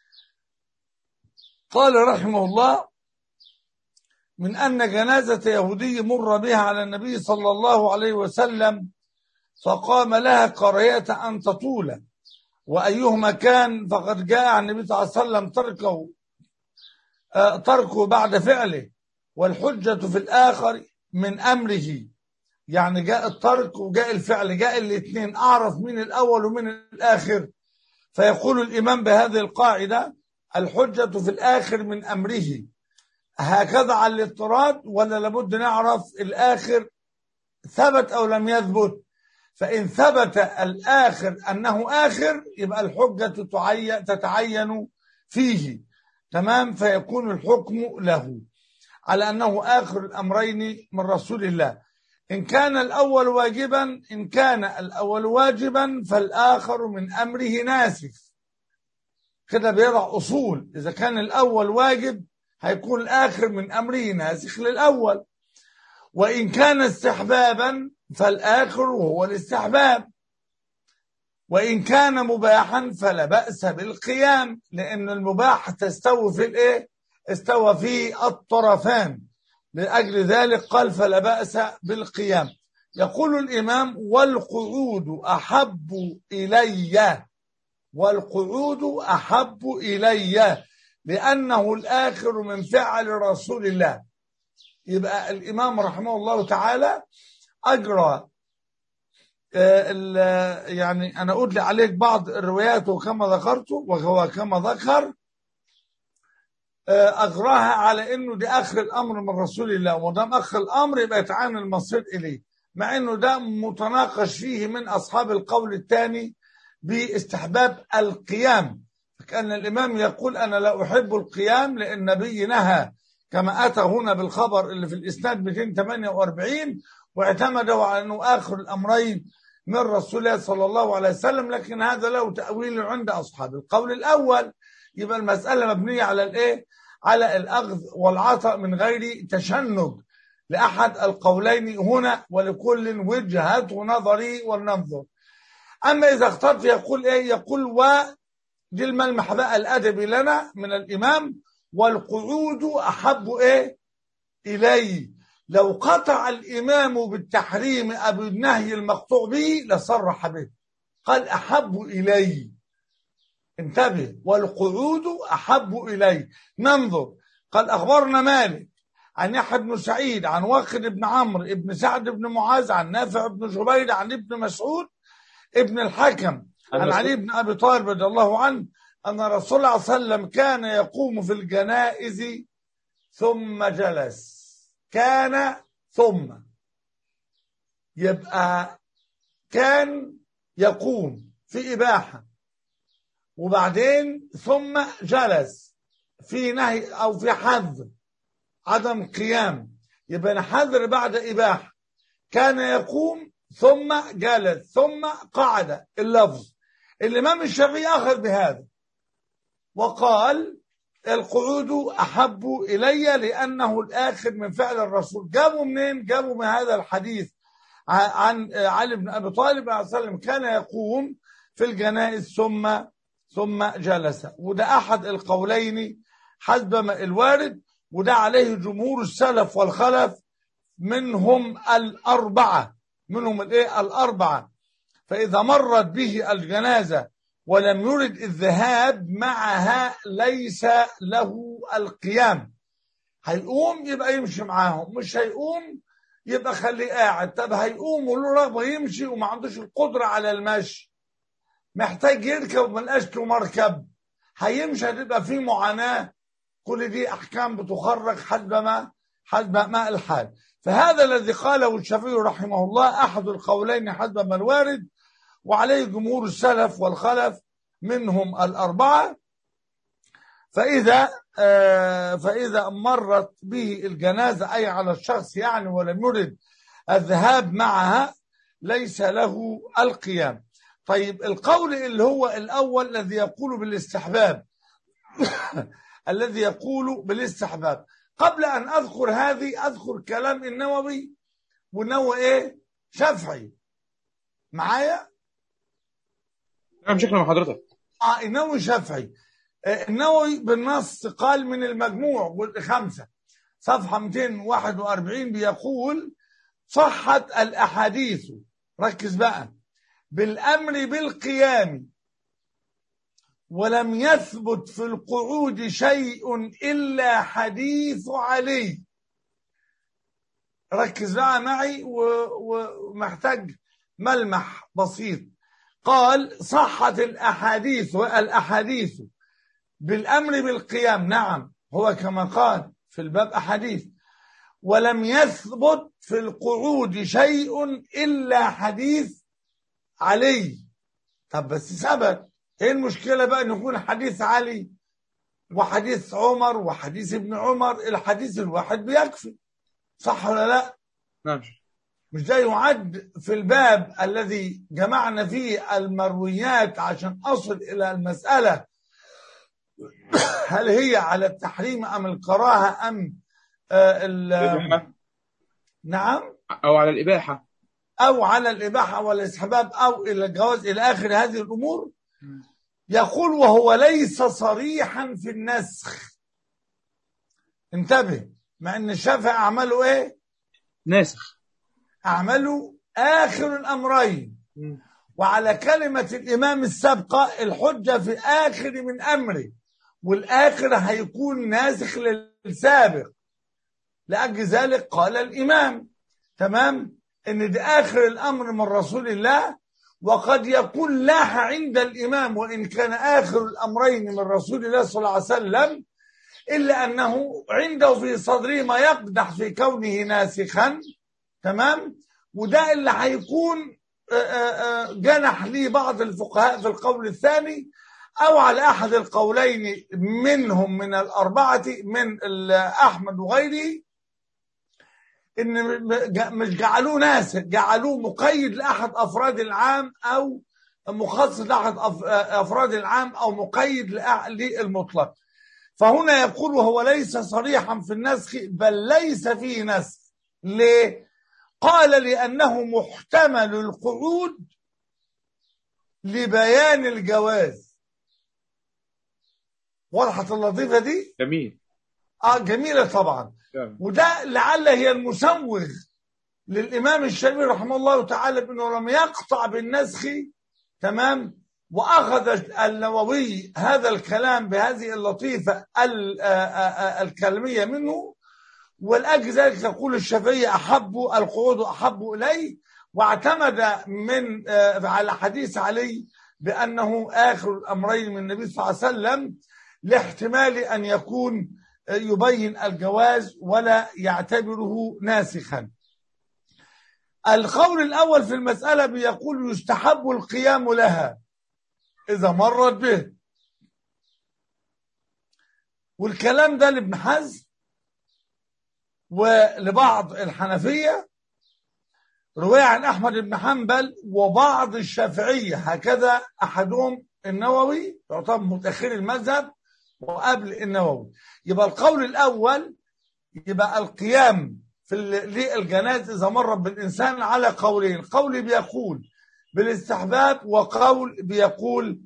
قال رحمه الله من أن جنازة يهودي مر بها على النبي صلى الله عليه وسلم فقام لها كراهية أن تطول، وأيهما كان فقد جاء عن النبي صلى الله عليه وسلم تركه بعد فعله، والحجة في الآخر من أمره. يعني جاء الترك وجاء الفعل، جاء الاثنين، أعرف من الأول ومن الآخر. فيقول الإمام بهذه القاعدة الحجة في الآخر من أمره، هكذا على الاضطراد، ولا لابد نعرف الآخر ثبت أو لم يثبت؟ فإن ثبت الآخر أنه آخر يبقى الحجة تتعين فيه، تمام، فيكون الحكم له على أنه آخر الأمرين من رسول الله. إن كان الأول واجبا فالآخر من أمره ناسخ، كده بيضع أصول. إذا كان الأول واجب هيكون الآخر من أمره ناسخ للأول. وإن كان استحبابا فالآخر هو الاستحباب. وإن كان مباحا فلا بأس بالقيام، لأن المباح تستوي في الإيه؟ استوى في الطرفان، لأجل ذلك قال فلا بأس بالقيام. يقول الإمام والقعود أحب إلي، والقعود أحب إلي لأنه الآخر من فعل رسول الله. يبقى الإمام رحمه الله تعالى أجرى يعني أنا أدلي عليك بعض الروايات وكما ذكرت وهو كما ذكر أجراها على إنه دي آخر الأمر من رسول الله، ودام آخر الأمر يبقى يتعين المصير إليه، مع إنه ده متناقش فيه من أصحاب القول الثاني باستحباب القيام. كأن الإمام يقول أنا لا أحب القيام لأن النبي نهى كما أتى هنا بالخبر اللي في الإسناد 248 واعتمدوا على أنه آخر الأمرين من رسول الله صلى الله عليه وسلم، لكن هذا له تأويل عند أصحاب القول الأول. يبقى المسألة مبنية على الإيه؟ على الأخذ والعطاء من غير تشنج لأحد القولين هنا، ولكل وجهة نظري ولننظر. أما إذا اخترت يقول إيه؟ يقول دي الملمح بقى الأدبي لنا من الإمام: والقعود أحب إيه؟ إلي. لو قطع الإمام بالتحريم أو النهي المقطوع به لصرح به، قال أحب إلي. انتبه، والقعود أحب إلي. ننظر. قال أخبرنا مالك عن يحيى بن سعيد عن واقد بن عمرو بن سعد بن معاذ عن نافع بن جبير عن ابن مسعود ابن الحكم عن علي بن أبي طالب رضي الله عنه أن رسول الله صلى الله عليه وسلم كان يقوم في الجنائز ثم جلس. كان ثم، يبقى كان يقوم في إباحة، وبعدين ثم جلس في نهي أو في حظر عدم قيام، يبقى حظر بعد إباحة. كان يقوم ثم جلس ثم قعد. اللفظ الإمام الشافعي أخذ بهذا وقال القعود أحب إلي لأنه الآخر من فعل الرسول. جابوا منين؟ جابوا من هذا الحديث عن علي بن أبي طالب عليه وسلم كان يقوم في الجنائز ثم جلس. وده أحد القولين حسب ما الوارد، وده عليه جمهور السلف والخلف منهم الأربعة. الأربعة. فإذا مرت به الجنازة ولم يرد الذهاب معها ليس له القيام. هيقوم يبقى يمشي معاهم، مش هيقوم يبقى خليه قاعد. طب هيقوم وله رغبة يمشي وما عندوش القدرة على المشي، محتاج يركب وملقاش له مركب، هيمشي، هتبقى فيه معاناة. كل دي أحكام بتخرج حسب ما الحال. فهذا الذي قاله الشافعي رحمه الله أحد القولين حسب ما الوارد، وعليه جمهور السلف والخلف منهم الأربعة. فإذا مرت به الجنازة أي على الشخص يعني ولم يرد الذهاب معها ليس له القيام. طيب القول اللي هو الأول الذي يقول بالاستحباب الذي يقول بالاستحباب، قبل أن أذكر هذه أذكر كلام النووي. والنووي إيه؟ شافعي معايا؟ نعم شكرا مع حضرتك. النووي شافعي. النووي بالنص قال من المجموع جزء 5 صفحة 241 بيقول: صحت الأحاديث، ركز بقى، بالأمر بالقيام، ولم يثبت في القعود شيء إلا حديث علي. ركز بقى معي ومحتاج ملمح بسيط. قال: صحت الأحاديث بالأمر بالقيام، نعم هو كما قال في الباب أحاديث، ولم يثبت في القعود شيء إلا حديث علي. طب بس ثبت، ايه المشكلة بقى ان يكون حديث علي وحديث عمر وحديث ابن عمر؟ الحديث الواحد بيكفي، صح ولا لا؟ نعم. مش ده يعد في الباب الذي جمعنا فيه المرويات عشان أصل إلى المسألة هل هي على التحريم أم الكراهة أم نعم، أو على الإباحة، أو على الإباحة والاستحباب أو إلى الجواز إلى آخر هذه الأمور. يقول: وهو ليس صريحا في النسخ. انتبه، مع أن الشافعي أعمله إيه؟ ناسخ، أعمله آخر الأمرين. وعلى كلمة الإمام السابقة الحجة في آخر من أمره، والآخر هيكون ناسخ للسابق. لأجل ذلك قال الإمام تمام إن ده آخر الأمر من رسول الله، وقد يكون لاح عند الإمام وإن كان آخر الأمرين من رسول الله صلى الله عليه وسلم، إلا أنه عنده في صدره ما يقدح في كونه ناسخا. تمام. وده اللي هيكون جنح لي بعض الفقهاء في القول الثاني أو على أحد القولين منهم من الأربعة من أحمد وغيره، إن مش جعلوه ناسخ، جعلوه مقيد لأحد أفراد العام أو مخصص لأحد أفراد العام أو مقيد للمطلق. فهنا يقول وهو ليس صريحا في النسخ بل ليس فيه نسخ. ليه؟ قال لأنه محتمل القعود لبيان الجواز. وضحت اللطيفة دي؟ جميل. جميلة طبعا. وده لعل هي المسوغ للإمام الشافعي رحمه الله تعالى بأنه لم يقطع بالنسخ، تمام، وأخذ النووي هذا الكلام بهذه اللطيفة الكلامية منه، ولأجل ذلك يقول الشافعي أحب القعود أحب إليه، واعتمد من على حديث علي بأنه آخر الأمرين من النبي صلى الله عليه وسلم، لاحتمال أن يكون يبين الجواز ولا يعتبره ناسخا. القول الأول في المسألة بيقول يستحب القيام لها إذا مرت به، والكلام ده لابن حزم ولبعض الحنفية، رواية عن أحمد بن حنبل وبعض الشافعية، هكذا أحدهم النووي يعتبر متأخر المذهب وقبل النووي. يبقى القول الأول يبقى القيام في للجنازة إذا مرت بالإنسان على قولين، قول بيقول بالاستحباب وقول بيقول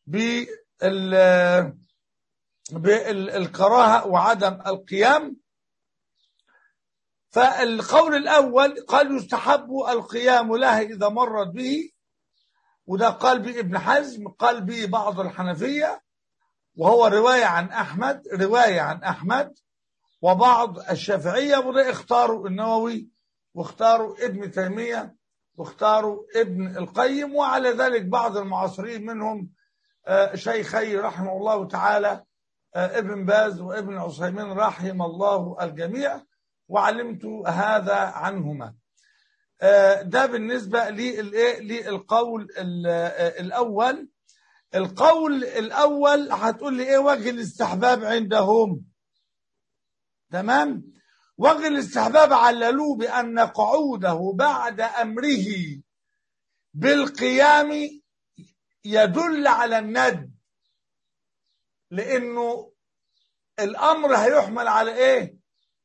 بالكراهة وعدم القيام. فالقول الأول قال يستحب القيام لها إذا مرت به، وده قال به ابن حزم، قال به بعض الحنفية، وهو رواية عن أحمد وبعض الشافعية، وده اختاروا النووي واختاروا ابن تيمية واختاروا ابن القيم، وعلى ذلك بعض المعاصرين منهم شيخي رحمه الله تعالى ابن باز وابن عثيمين رحم الله الجميع، وعلمت هذا عنهما. ده بالنسبة للقول الأول. القول الأول هتقول لي إيه وجه الاستحباب عندهم؟ تمام؟ وجه الاستحباب عللوه بأن قعوده بعد أمره بالقيام يدل على الند، لأنه الأمر هيحمل على إيه؟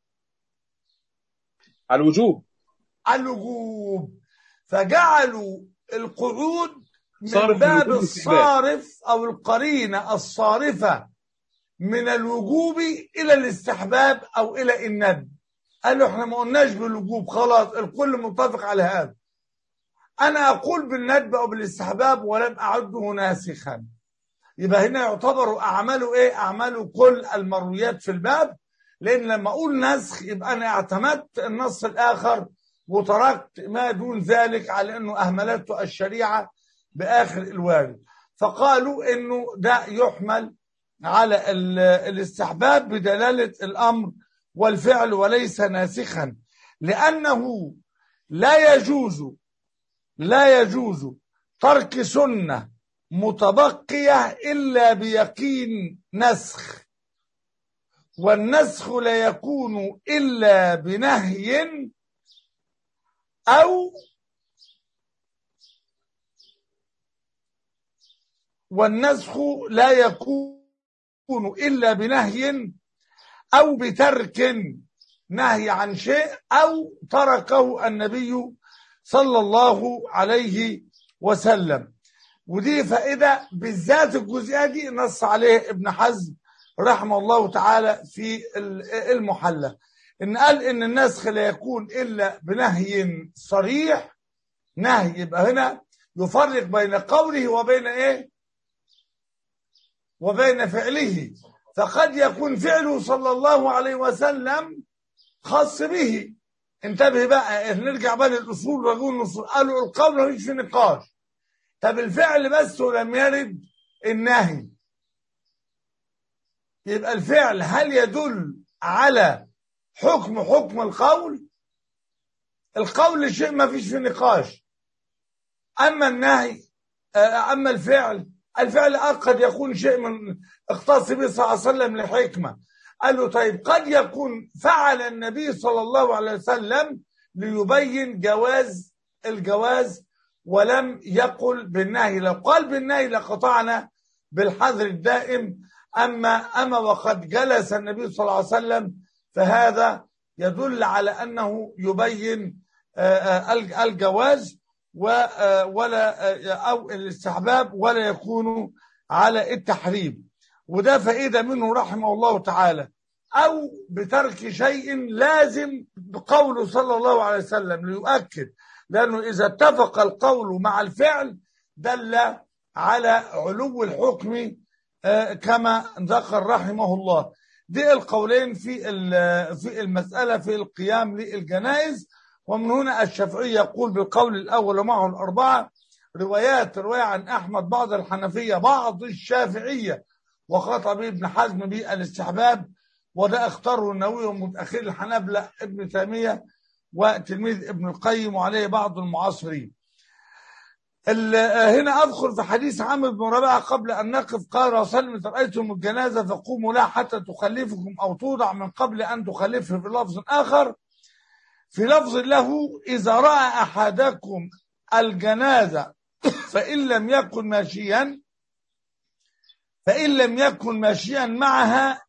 على الوجوب. على الوجوب، فجعلوا القعود من باب الصارف أو القرينة الصارفة من الوجوب إلى الاستحباب أو إلى الند. قالوا احنا ما قلناش بالوجوب، خلاص الكل متفق على هذا. أنا أقول بالندب أو بالاستحباب ولم أعده ناسخا. يبقى هنا يعتبر أعماله إيه؟ أعماله كل المرويات في الباب، لأن لما أقول نسخ يبقى أنا اعتمدت النص الآخر وتركت ما دون ذلك على أنه أهملته الشريعة بآخر الوارد. فقالوا أنه ده يحمل على الاستحباب بدلالة الأمر والفعل وليس ناسخا، لأنه لا يجوز ترك سنة متبقية إلا بيقين نسخ، والنسخ لا يكون إلا بنهي أو بترك نهي عن شيء أو تركه النبي صلى الله عليه وسلم. ودي فائدة بالذات الجزئية دي نص عليه ابن حزم رحمه الله تعالى في المحلى، إن قال إن النسخ لا يكون إلا بنهي صريح. نهي يبقى هنا يفرق بين قوله وبين إيه؟ وبين فعله. فقد يكون فعله صلى الله عليه وسلم خاص به. انتبه بقى، نرجع بقى للأصول ونقول الأصول. قالوا القول مفيش في نقاش، طب الفعل بس ولم يرد النهي، يبقى الفعل هل يدل على حكم القول؟ شيء ما فيش في نقاش. أما النهي أما الفعل الفعل قد يكون شيء من اختص به صلى الله عليه وسلم لحكمة. قال له طيب قد يكون فعل النبي صلى الله عليه وسلم ليبين جواز الجواز ولم يقل بالنهي، لو قال بالنهي لقطعنا بالحظر الدائم. أما وقد جلس النبي صلى الله عليه وسلم فهذا يدل على أنه يبين الجواز ولا أو الاستحباب ولا يكون على التحريم. وده فائدة منه رحمه الله تعالى. أو بترك شيء لازم بقوله صلى الله عليه وسلم ليؤكد، لأنه إذا اتفق القول مع الفعل دل على علو الحكم كما ذكر رحمه الله. دي القولين في المسألة في القيام للجنائز. ومن هنا الشافعي يقول بالقول الأول ومعه الأربعة. رواية عن أحمد بعض الحنفية بعض الشافعية وخطأ به ابن حزم بالاستحباب، وده اختاره النووي ومتأخر الحنابلة ابن تيمية وتلميذ ابن القيم وعليه بعض المعاصرين. هنا أذكر في حديث عمرو بن ربيعة قبل أن نقف قال رسول الله إذا رأيتم الجنازة فقوموا لها حتى تخلفكم أو توضع من قبل أن تخلفه. في لفظ آخر في لفظ له إذا رأى أحدكم الجنازة فإن لم يكن ماشيا معها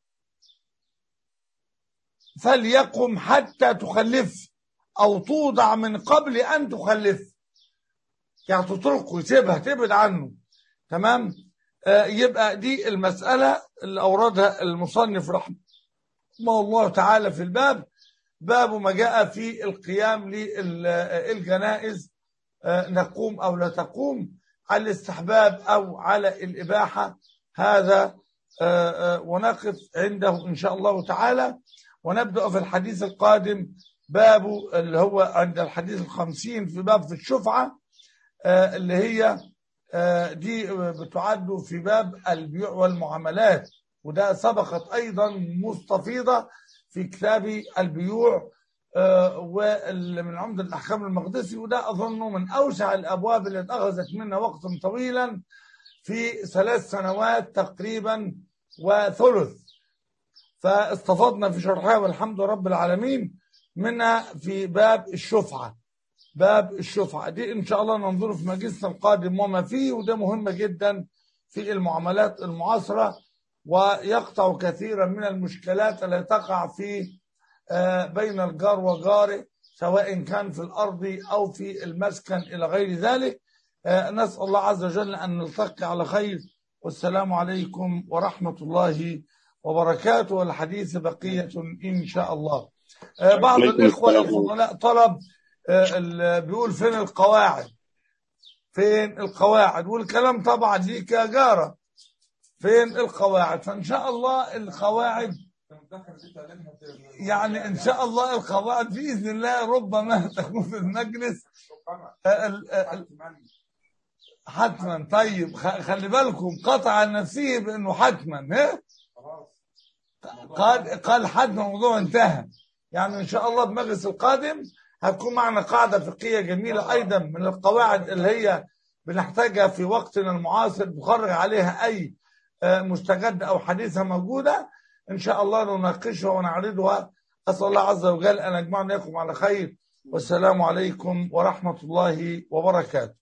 فليقم حتى تخلف أو توضع من قبل أن تخلف، يعني تتركه يسيبها تبعد عنه. تمام. يبقى دي المسألة اللي أوردها المصنف رحمه الله تعالى في الباب، باب ما جاء في القيام للجنائز، نقوم أو لا تقوم، على الاستحباب أو على الإباحة. هذا ونقف عنده إن شاء الله تعالى، ونبدأ في الحديث القادم باب اللي هو عند الحديث 50 في باب في الشفعة، اللي هي دي بتعد في باب البيوع والمعاملات، وده سبقت أيضا مستفيضة في كتاب البيوع ومن عمدة الأحكام المقدسي، وده أظنه من أوسع الأبواب التي أخذت منا وقتا طويلا في 3 سنوات تقريبا وثلث، فاستفضنا في شرحها والحمد رب العالمين. منها في باب الشفعة. باب الشفعة دي إن شاء الله ننظر في مجلسنا القادم وما فيه، وده مهم جدا في المعاملات المعاصرة، ويقطع كثيرا من المشكلات التي تقع في بين الجار وجاره، سواء كان في الأرض أو في المسكن إلى غير ذلك. نسأل الله عز وجل أن نلتقي على خير، والسلام عليكم ورحمة الله وبركاته، والحديث بقية إن شاء الله. بعض الإخوة الفضلاء طلب بيقول فين القواعد، فين القواعد، والكلام طبعا ليك يا جارة، فين القواعد. فإن شاء الله القواعد يعني إن شاء الله القواعد بإذن الله ربما تكون في المجلس حتما. طيب خلي بالكم قطع النفسية بأنه حتما قال حتما الموضوع انتهى. يعني إن شاء الله بمجلس القادم هتكون معنا قاعدة فقهية جميلة أيضا من القواعد اللي هي بنحتاجها في وقتنا المعاصر، بخرج عليها أي مستجد أو حديثة موجودة، إن شاء الله نناقشها ونعرضها. أسأل الله عز وجل أن يجمعنا إياكم على خير، والسلام عليكم ورحمة الله وبركاته.